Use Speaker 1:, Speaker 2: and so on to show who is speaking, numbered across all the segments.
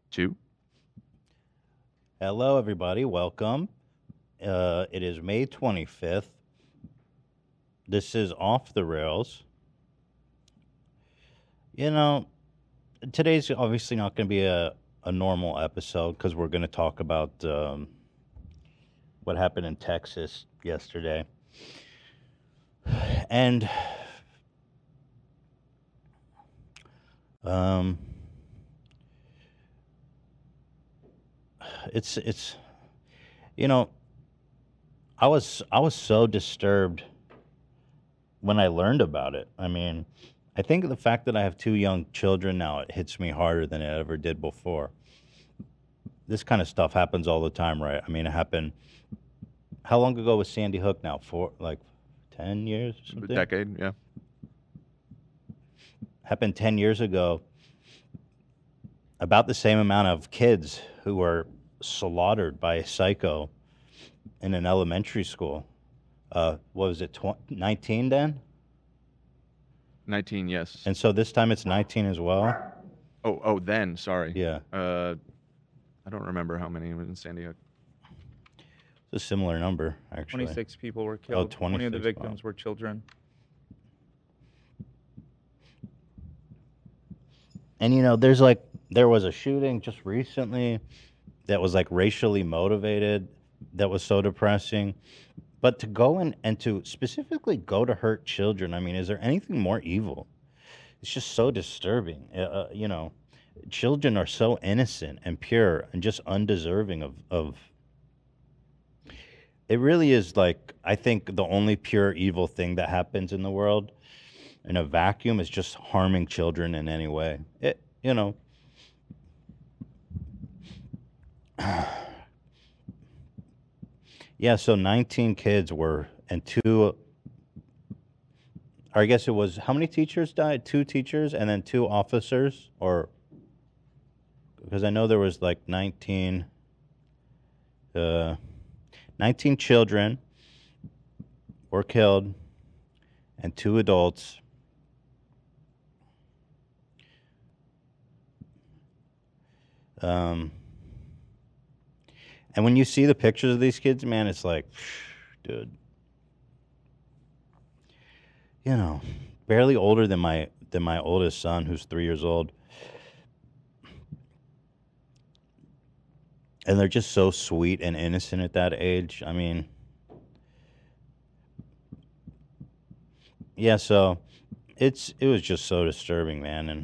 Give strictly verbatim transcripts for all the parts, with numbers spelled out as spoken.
Speaker 1: Two.
Speaker 2: Hello, everybody. Welcome. Uh, it is May twenty-fifth. This is Off the Rails. You know, today's obviously not going to be a, a normal episode because we're going to talk about um, what happened in Texas yesterday. And um, it's it's you know, I was I was so disturbed when I learned about it. I mean, I think the fact that I have two young children now, it hits me harder than it ever did before. This kind of stuff happens all the time, right? I mean, it happened. How long ago was Sandy Hook now? For like ten years or
Speaker 1: A
Speaker 2: something?
Speaker 1: decade, yeah.
Speaker 2: Happened ten years ago. About the same amount of kids who were slaughtered by a psycho in an elementary school. Uh, what was it, tw- nineteen then?
Speaker 1: nineteen, yes.
Speaker 2: And so this time it's nineteen as well?
Speaker 1: Oh, oh, then, sorry.
Speaker 2: Yeah.
Speaker 1: Uh, I don't remember how many was in Sandy Hook.
Speaker 2: It's a similar number, actually.
Speaker 3: twenty-six people were
Speaker 2: Oh,
Speaker 3: killed. twenty of the
Speaker 2: twenty-six, wow.
Speaker 3: victims were children.
Speaker 2: And you know, there's like there was a shooting just recently that was like racially motivated, that was so depressing. But to go in and to specifically go to hurt children, I mean, is there anything more evil? It's just so disturbing. Uh, uh, you know, children are so innocent and pure and just undeserving of of. It really is like I think the only pure evil thing that happens in the world in a vacuum is just harming children in any way. It, you know. Yeah, so nineteen kids were, and two, or I guess it was, how many teachers died? Two teachers and then two officers? Or, because I know there was like nineteen, uh, nineteen children were killed and two adults. Um, and when you see the pictures of these kids, man, it's like, dude, you know, barely older than my than my oldest son, who's three years old, and they're just so sweet and innocent at that age. I mean, yeah, so it's it was just so disturbing, man, and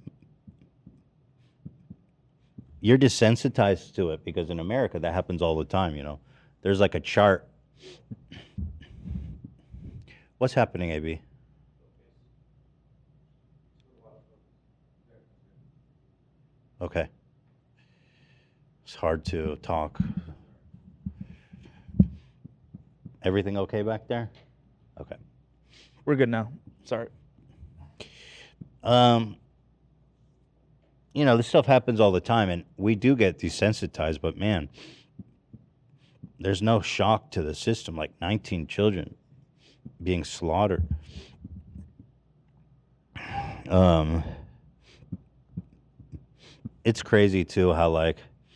Speaker 2: you're desensitized to it because in America that happens all the time, you know. There's like a chart. What's happening, A B? Okay. It's hard to talk. Everything okay back there? Okay.
Speaker 3: We're good now. Sorry.
Speaker 2: Um you know, this stuff happens all the time and we do get desensitized, but man, there's no shock to the system like nineteen children being slaughtered. Um it's crazy too how like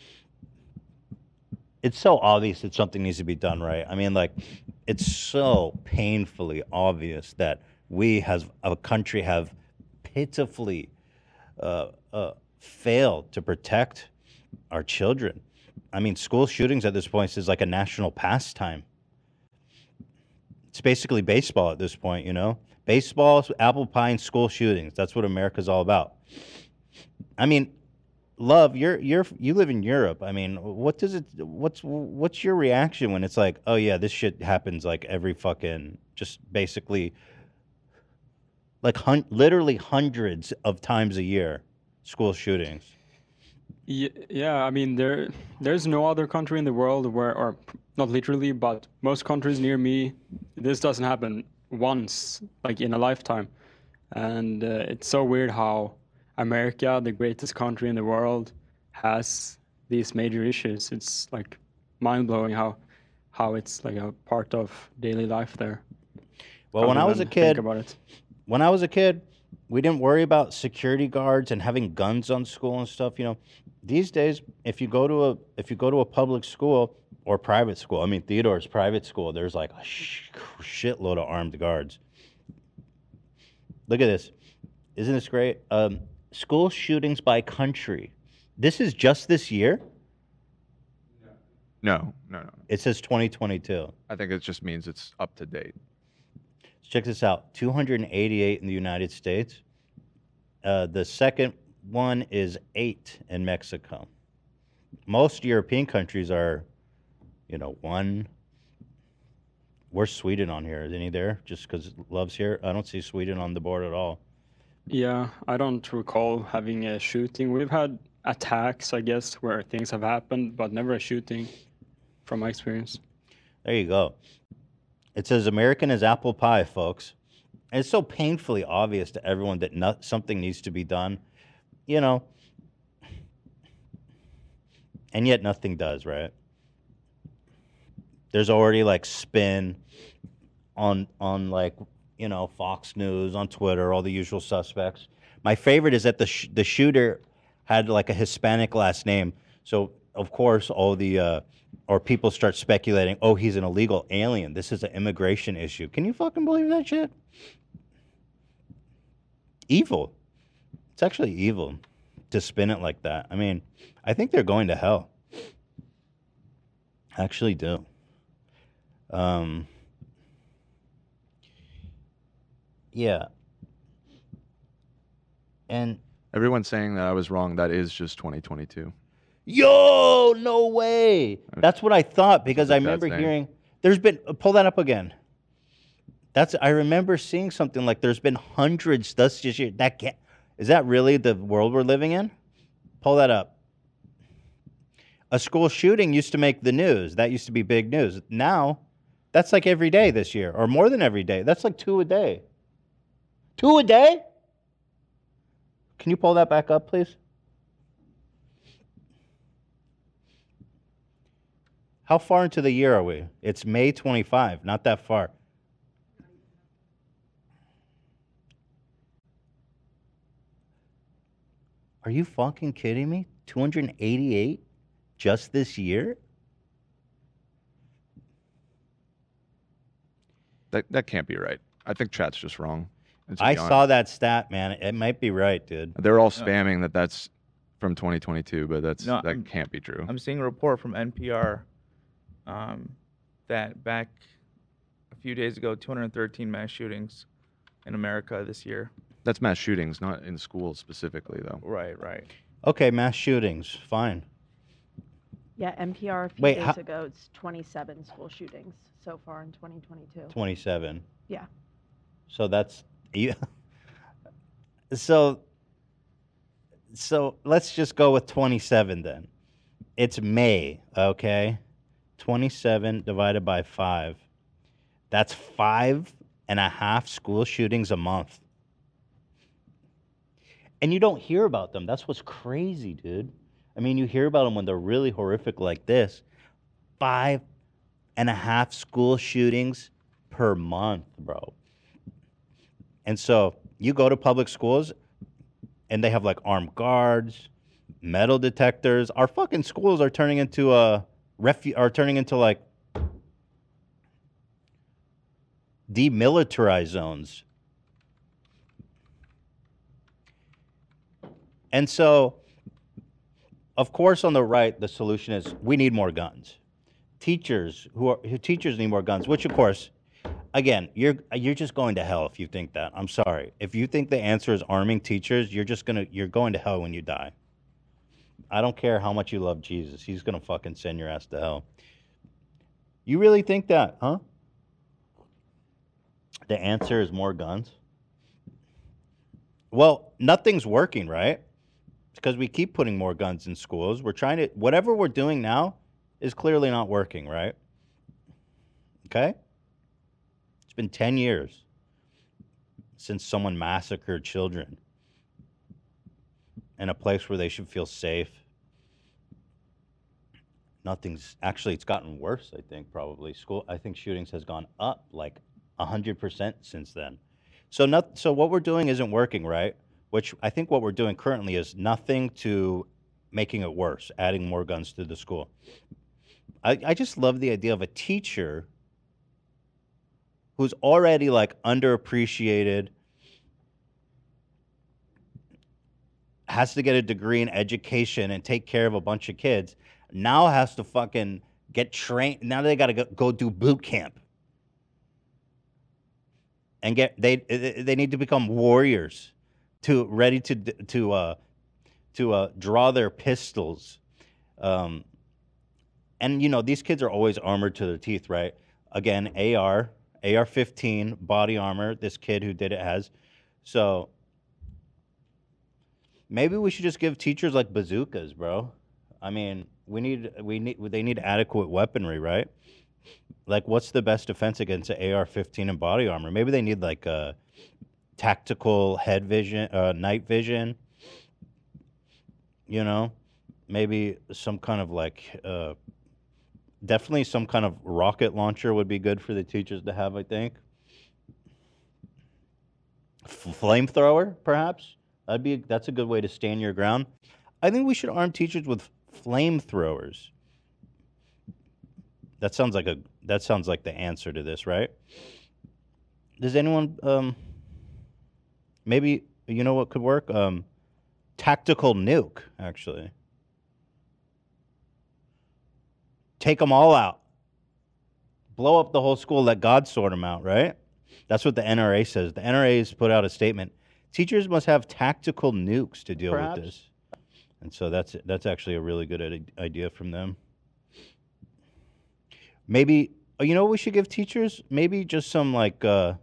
Speaker 2: it's so obvious that something needs to be done, right? I mean, like, it's so painfully obvious that we as a country have pitifully uh, uh, failed to protect our children. I mean, school shootings at this point is like a national pastime. It's basically baseball at this point, you know? Baseball, apple pie, and school shootings. That's what America's all about. I mean, Love, you're you're you live in Europe. I mean, what does it? What's what's your reaction when it's like, oh yeah, this shit happens like every fucking, just basically, like hun- literally hundreds of times a year, school shootings.
Speaker 4: Ye- Yeah, I mean there there's no other country in the world where, or p- not literally, but most countries near me, this doesn't happen once, like in a lifetime. And uh, it's so weird how America, the greatest country in the world, has these major issues. It's like mind-blowing how how it's like a part of daily life there.
Speaker 2: Well, when
Speaker 4: rather
Speaker 2: I was a
Speaker 4: than think
Speaker 2: kid,
Speaker 4: about it.
Speaker 2: when I was a kid, we didn't worry about security guards and having guns on school and stuff. You know, these days, if you go to a if you go to a public school or private school, I mean Theodore's private school, there's like a sh- shitload of armed guards. Look at this. Isn't this great? Um, school shootings by country. This is just this year?
Speaker 1: No, no, no.
Speaker 2: It says twenty twenty-two.
Speaker 1: I think it just means it's up to date.
Speaker 2: Check this out. two hundred eighty-eight in the United States. Uh, the second one is eight in Mexico. Most European countries are, you know, one. Where's Sweden on here? Is any there? Just because Love's here? I don't see Sweden on the board at all.
Speaker 4: Yeah, I don't recall having a shooting. We've had attacks, I guess, where things have happened, but never a shooting, from my experience.
Speaker 2: There you go. It says American is apple pie, folks. And it's so painfully obvious to everyone that not, something needs to be done, you know, and yet nothing does, right? There's already like spin on on like, you know, Fox News, on Twitter, all the usual suspects. My favorite is that the sh- the shooter had like a Hispanic last name, so of course all the uh, or people start speculating, oh, he's an illegal alien. This is an immigration issue. Can you fucking believe that shit? Evil. It's actually evil to spin it like that. I mean, I think they're going to hell. I actually do. Um, yeah. And
Speaker 1: Everyone's saying that I was wrong. That is just twenty twenty-two.
Speaker 2: yo, no way. That's what I thought because
Speaker 1: what
Speaker 2: I
Speaker 1: the chat's
Speaker 2: remember
Speaker 1: saying.
Speaker 2: hearing there's been uh, pull that up again. That's I remember seeing something like there's been hundreds thus this year. That can't, is that really the world we're living in? Pull that up. A school shooting used to make the news. That used to be big news. Now, that's like every day this year, or more than every day. That's like two a day. Two a day? Can you pull that back up, please? How far into the year are we? It's May twenty-fifth, not that far. Are you fucking kidding me? two hundred eighty-eight just this year?
Speaker 1: That that can't be right. I think chat's just wrong. And to
Speaker 2: I
Speaker 1: be honest,
Speaker 2: saw that stat, man. It might be right, dude.
Speaker 1: They're all spamming that that's from twenty twenty-two, but that's
Speaker 3: No,
Speaker 1: that
Speaker 3: I'm-
Speaker 1: can't be true.
Speaker 3: I'm seeing a report from N P R um, that back a few days ago, two hundred thirteen mass shootings in America this year.
Speaker 1: That's mass shootings, not in schools specifically, though.
Speaker 3: Right, right.
Speaker 2: Okay, mass shootings, fine.
Speaker 5: Yeah, N P R a few
Speaker 2: Wait,
Speaker 5: days
Speaker 2: how-
Speaker 5: ago, it's twenty-seven school shootings so far in twenty twenty-two.
Speaker 2: twenty-seven.
Speaker 5: Yeah.
Speaker 2: So that's yeah. So so let's just go with twenty-seven then. It's May, okay? twenty-seven divided by five. That's five and a half school shootings a month. And you don't hear about them. That's what's crazy, dude. I mean, you hear about them when they're really horrific like this. Five and a half school shootings per month, bro. And so you go to public schools and they have like armed guards, metal detectors. Our fucking schools are turning into a refu- are turning into like demilitarized zones. And so, of course, on the right, the solution is we need more guns. Teachers who are who teachers need more guns, which of course, again, you're you're just going to hell if you think that. I'm sorry. If you think the answer is arming teachers, you're just gonna you're going to hell when you die. I don't care how much you love Jesus. He's gonna fucking send your ass to hell. You really think that, huh? The answer is more guns? Well, nothing's working, right? Because we keep putting more guns in schools. We're trying to, whatever we're doing now is clearly not working, right? Okay? It's been ten years since someone massacred children in a place where they should feel safe. Nothing's, actually, it's gotten worse, I think, probably. School, I think shootings has gone up like one hundred percent since then. So not so what we're doing isn't working, right? Which I think what we're doing currently is nothing to making it worse, adding more guns to the school. I, I just love the idea of a teacher who's already like underappreciated, has to get a degree in education and take care of a bunch of kids, now has to fucking get trained. Now they got to go, go do boot camp. And get they they need to become warriors, to ready to to uh, to uh, draw their pistols, um, and you know these kids are always armored to their teeth, right? Again, A R, A R fifteen body armor. This kid who did it has, so maybe we should just give teachers like bazookas, bro. I mean, we need we need they need adequate weaponry, right? Like, what's the best defense against an A R fifteen and body armor? Maybe they need like a tactical head vision, uh, night vision. You know, maybe some kind of like, uh, definitely some kind of rocket launcher would be good for the teachers to have. I think F- flamethrower, perhaps. That'd be that's a good way to stand your ground. I think we should arm teachers with flamethrowers. That sounds like a that sounds like the answer to this, right? Does anyone um maybe you know what could work? Um tactical nuke, actually. Take them all out. Blow up the whole school, let God sort them out, right? That's what the N R A says. The N R A has put out a statement. Teachers must have tactical nukes to deal
Speaker 6: Perhaps.
Speaker 2: with this. And so that's that's actually a really good ide- idea from them. Maybe, oh, you know what we should give teachers? Maybe just some like, uh,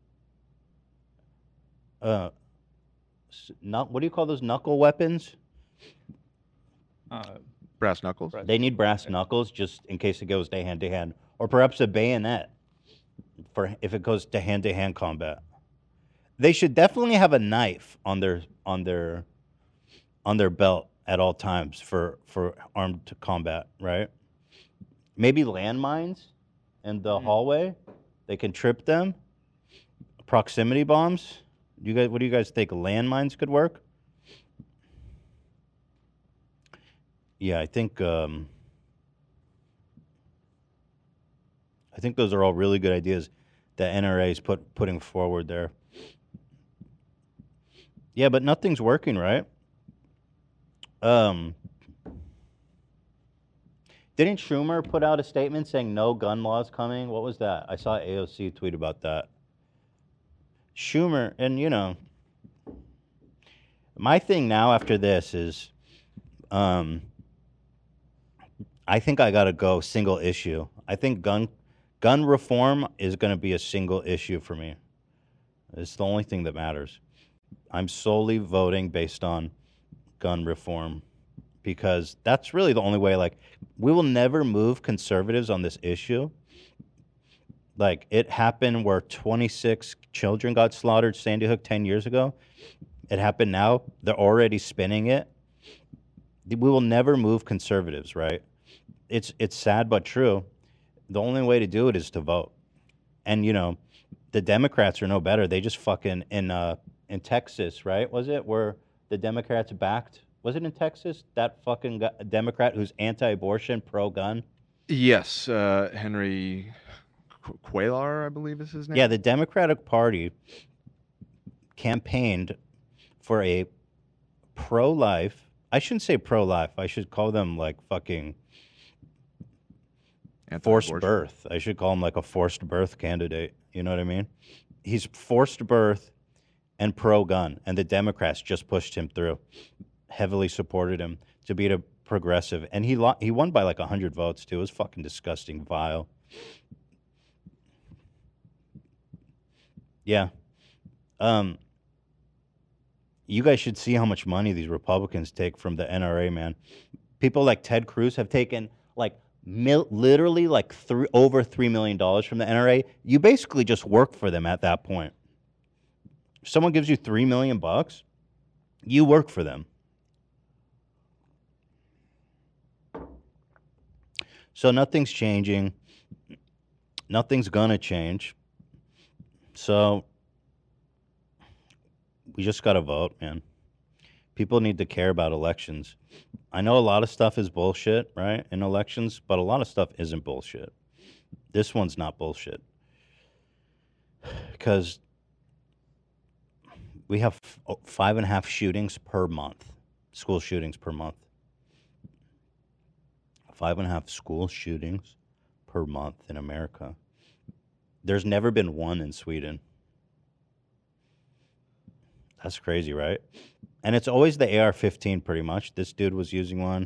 Speaker 2: uh, s- not, what do you call those knuckle weapons?
Speaker 3: Uh,
Speaker 1: Brass knuckles.
Speaker 2: They need brass knuckles just in case it goes to hand to hand, or perhaps a bayonet for if it goes to hand to hand combat. They should definitely have a knife on their on their on their belt at all times for for armed combat, right? Maybe landmines in the hallway. They can trip them. Proximity bombs. You guys, what do you guys think? Landmines could work? Yeah, I think um, I think those are all really good ideas that N R A is put putting forward there. Yeah, but nothing's working, right? Um, didn't Schumer put out a statement saying no gun laws coming? What was that? I saw A O C tweet about that. Schumer, and you know, my thing now after this is, um, I think I gotta go single issue. I think gun gun reform is gonna be a single issue for me. It's the only thing that matters. I'm solely voting based on gun reform because that's really the only way. Like, we will never move conservatives on this issue. Like, it happened where twenty-six children got slaughtered Sandy Hook ten years ago. It happened now. They're already spinning it. We will never move conservatives, right? It's it's sad but true. The only way to do it is to vote. And, you know, the Democrats are no better. They just fucking, in uh, in Texas, right? Was it where the Democrats backed? Was it in Texas? That fucking gu- Democrat who's anti-abortion, pro-gun.
Speaker 1: Yes, uh, Henry Qu- Cuellar, I believe is his name.
Speaker 2: Yeah, the Democratic Party campaigned for a pro-life. I shouldn't say pro-life. I should call them like fucking forced
Speaker 1: Anti-abortion.
Speaker 2: birth. I should call him like a forced birth candidate. You know what I mean? He's forced birth and pro-gun, and the Democrats just pushed him through, heavily supported him to beat a progressive, and he lo- he won by like a hundred votes too. It was fucking disgusting, vile. Yeah. Um. You guys should see how much money these Republicans take from the N R A, man. People like Ted Cruz have taken like mil- literally like three over three million dollars from the N R A. You basically just work for them at that point. If someone gives you three million bucks, you work for them. So nothing's changing. Nothing's gonna change. So we just got to vote, man. People need to care about elections. I know a lot of stuff is bullshit, right, in elections, but a lot of stuff isn't bullshit. This one's not bullshit. Because we have f- oh, five and a half shootings per month, school shootings per month. Five and a half school shootings per month in America. There's never been one in Sweden. That's crazy, right? And it's always the A R fifteen pretty much. This dude was using one.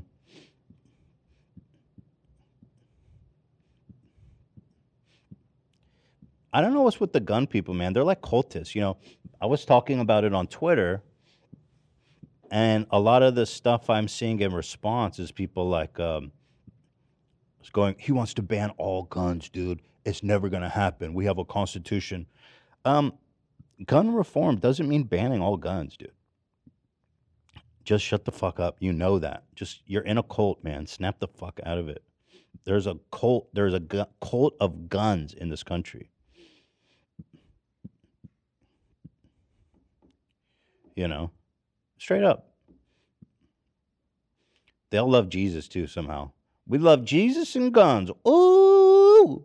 Speaker 2: I don't know what's with the gun people, man. They're like cultists. You know, I was talking about it on Twitter, and a lot of the stuff I'm seeing in response is people like, um, it's going, he wants to ban all guns, dude. It's never going to happen. We have a constitution. Um, gun reform doesn't mean banning all guns, dude. Just shut the fuck up. You know that. Just, you're in a cult, man. Snap the fuck out of it. There's a cult, there's a gu- cult of guns in this country. You know, straight up. They'll love Jesus too somehow. We love Jesus and guns. Ooh.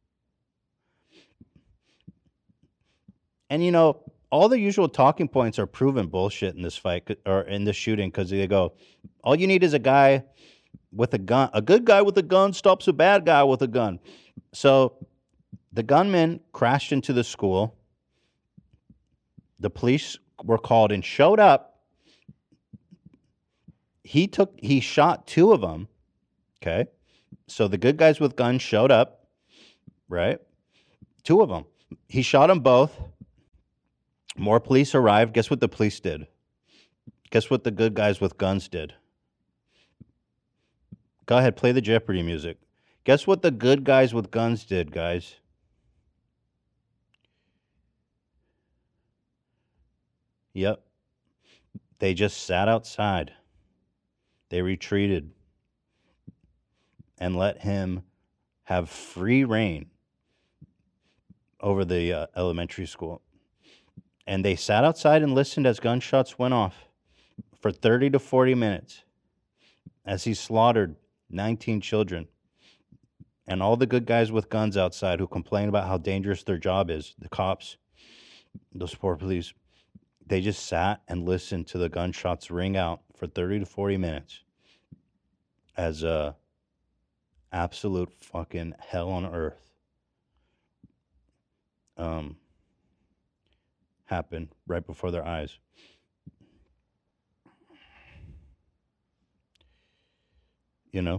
Speaker 2: And you know, all the usual talking points are proven bullshit in this fight c- or in this shooting because they go, all you need is a guy with a gun. A good guy with a gun stops a bad guy with a gun. So the gunman crashed into the school. The police were called and showed up. He took, he shot two of them. Okay. So the good guys with guns showed up, right? Two of them. He shot them both. More police arrived. Guess what the police did? Guess what the good guys with guns did? Go ahead, play the Jeopardy music. Guess what the good guys with guns did, guys? Yep. They just sat outside. They retreated and let him have free reign over the uh, elementary school. And they sat outside and listened as gunshots went off for thirty to forty minutes as he slaughtered nineteen children. And all the good guys with guns outside who complain about how dangerous their job is, the cops, those poor police, they just sat and listened to the gunshots ring out for thirty to forty minutes as a absolute fucking hell on earth um, happened right before their eyes. You know?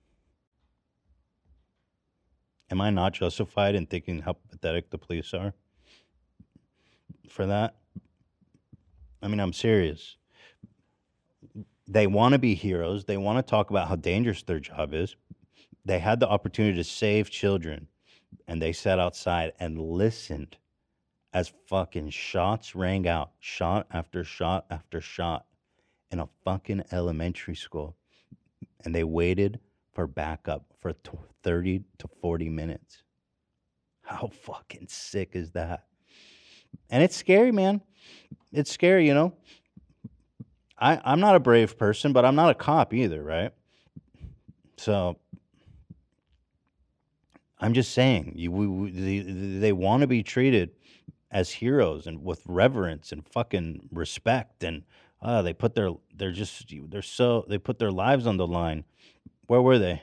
Speaker 2: Am I not justified in thinking how pathetic the police are for that? I mean, I'm serious. They want to be heroes. They want to talk about how dangerous their job is. They had the opportunity to save children, and they sat outside and listened as fucking shots rang out, shot after shot after shot in a fucking elementary school. And they waited for backup for t- thirty to forty minutes. How fucking sick is that? And it's scary, man. It's scary, you know? I, I'm not a brave person, but I'm not a cop either, right? So I'm just saying, you, we, we, they, they want to be treated as heroes and with reverence and fucking respect, and uh, they put their, they're just, they're so, they put their lives on the line. Where were they?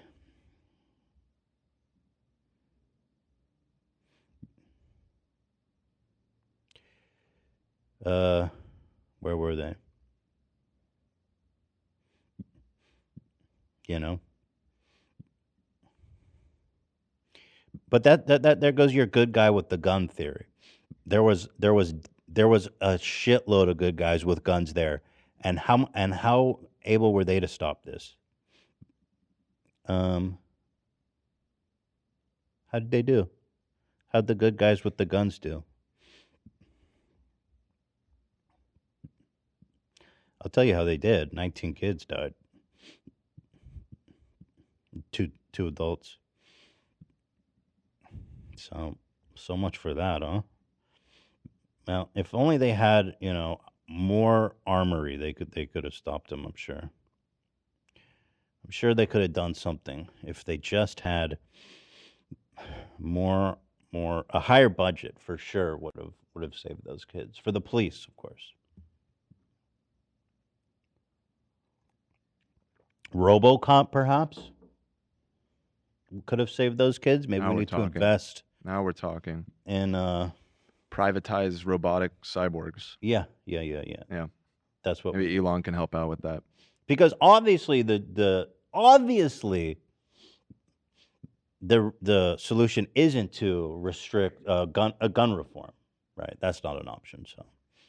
Speaker 2: Uh, where were they? You know? But that, that, that, there goes your good guy with the gun theory. There was, there was, there was a shitload of good guys with guns there. And how, and how able were they to stop this? Um, how did they do? How'd the good guys with the guns do? I'll tell you how they did. nineteen kids died. Two, two adults. So, so much for that, huh? Well, if only they had, you know, more armory. They could they could have stopped him. I'm sure. I'm sure they could have done something if they just had more more a higher budget. For sure, would have would have saved those kids. For the police, of course. RoboCop, perhaps, could have saved those kids. Maybe
Speaker 1: Now
Speaker 2: we
Speaker 1: we're
Speaker 2: need to
Speaker 1: talking.
Speaker 2: invest
Speaker 1: Now we're talking.
Speaker 2: in. Uh,
Speaker 1: Privatize robotic cyborgs.
Speaker 2: yeah, yeah, yeah, yeah.
Speaker 1: Yeah.
Speaker 2: That's what.
Speaker 1: Maybe Elon can help out with that.
Speaker 2: Because obviously the the obviously the the solution isn't to restrict uh, gun a gun reform, right? That's not an option. So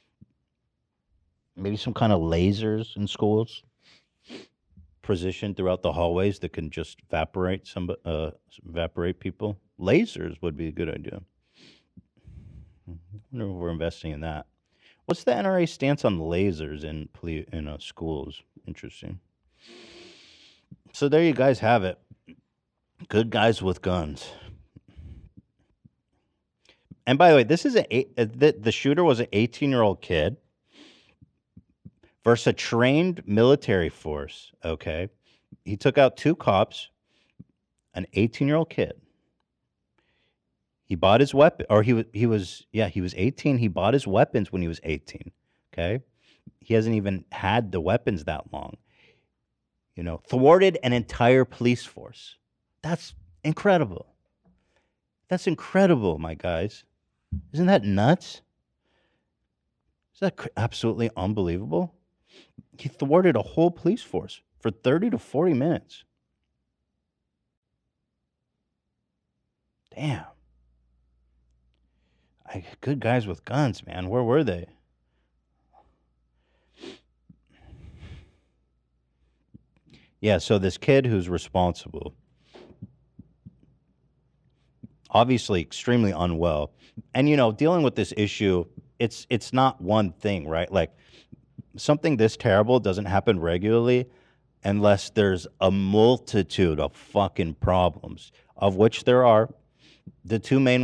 Speaker 2: maybe some kind of lasers in schools, positioned throughout the hallways that can just evaporate some uh, evaporate people. Lasers would be a good idea. I wonder if we're investing in that. What's the N R A stance on lasers in poli- in uh, schools? Interesting. So there you guys have it. Good guys with guns. And by the way, this is a eight, uh, the, the shooter was an eighteen-year-old kid versus a trained military force. Okay, he took out two cops, an eighteen-year-old kid. He bought his weapon, or he was he was yeah he was eighteen. He bought his weapons when he was eighteen. Okay, he hasn't even had the weapons that long. You know, thwarted an entire police force. That's incredible. That's incredible, my guys. Isn't that nuts? Is that cr- absolutely unbelievable? He thwarted a whole police force for thirty to forty minutes. Damn. I, good guys with guns, man. Where were they? Yeah, so this kid who's responsible, obviously extremely unwell. And, you know, dealing with this issue, it's it's not one thing, right? Like, something this terrible doesn't happen regularly unless there's a multitude of fucking problems, of which there are. The two main